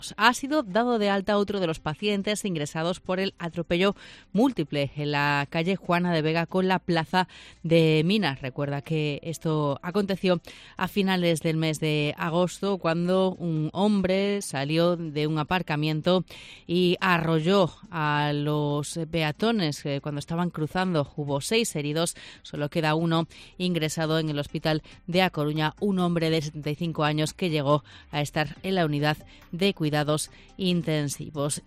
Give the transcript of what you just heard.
Ha sido dado de alta otro de los pacientes ingresados por el atropello múltiple en la calle Juana de Vega con la plaza de Minas. Recuerda que esto aconteció a finales del mes de agosto, cuando un hombre salió de un aparcamiento y arrolló a los peatones cuando estaban cruzando. Hubo 6 heridos, solo queda uno ingresado en el hospital de A Coruña, un hombre de 75 años que llegó a estar en la unidad de cuidados intensivos.